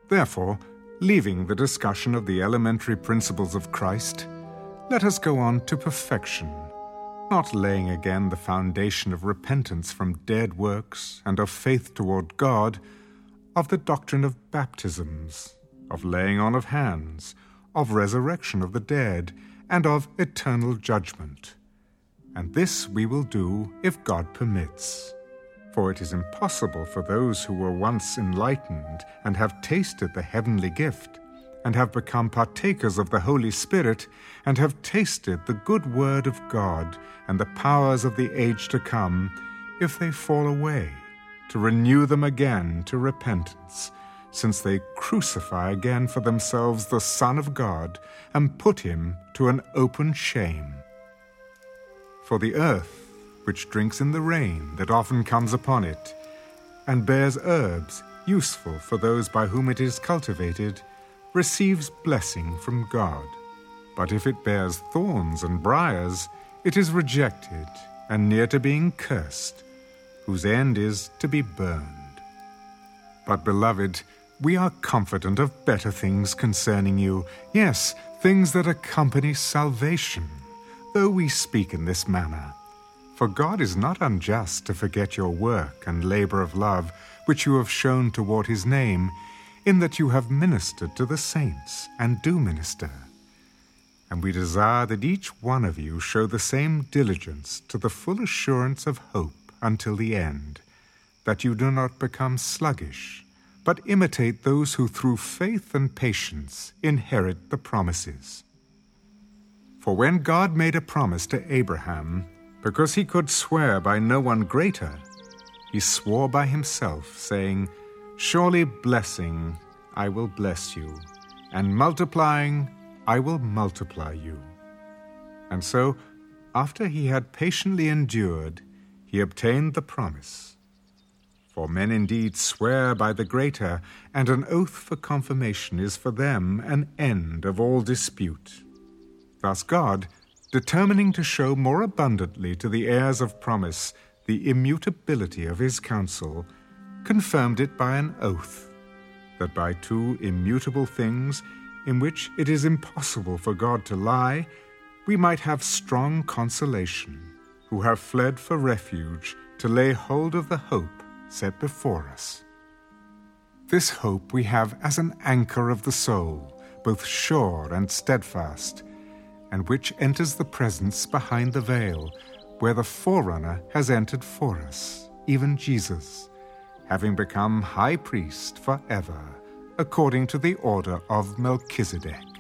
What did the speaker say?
Therefore, leaving the discussion of the elementary principles of Christ, let us go on to perfection, not laying again the foundation of repentance from dead works and of faith toward God, of the doctrine of baptisms, of laying on of hands, of resurrection of the dead, and of eternal judgment. And this we will do if God permits. For it is impossible for those who were once enlightened and have tasted the heavenly gift, and have become partakers of the Holy Spirit, and have tasted the good word of God and the powers of the age to come, if they fall away, to renew them again to repentance, since they crucify again for themselves the Son of God, and put him to an open shame. For the earth, which drinks in the rain that often comes upon it, and bears herbs useful for those by whom it is cultivated, receives blessing from God. But if it bears thorns and briars, it is rejected and near to being cursed, whose end is to be burned. But, beloved, we are confident of better things concerning you, yes, things that accompany salvation, though we speak in this manner. For God is not unjust to forget your work and labor of love, which you have shown toward his name, in that you have ministered to the saints, and do minister. And we desire that each one of you show the same diligence to the full assurance of hope until the end, that you do not become sluggish, but imitate those who through faith and patience inherit the promises. For when God made a promise to Abraham, because he could swear by no one greater, he swore by himself, saying, "Surely blessing I will bless you, and multiplying I will multiply you." And so, after he had patiently endured, he obtained the promise. For men indeed swear by the greater, and an oath for confirmation is for them an end of all dispute. Thus God, determining to show more abundantly to the heirs of promise the immutability of his counsel, confirmed it by an oath, that by two immutable things, in which it is impossible for God to lie, we might have strong consolation, who have fled for refuge to lay hold of the hope set before us. This hope we have as an anchor of the soul, both sure and steadfast, and which enters the presence behind the veil, where the forerunner has entered for us, even Jesus, having become high priest forever, according to the order of Melchizedek.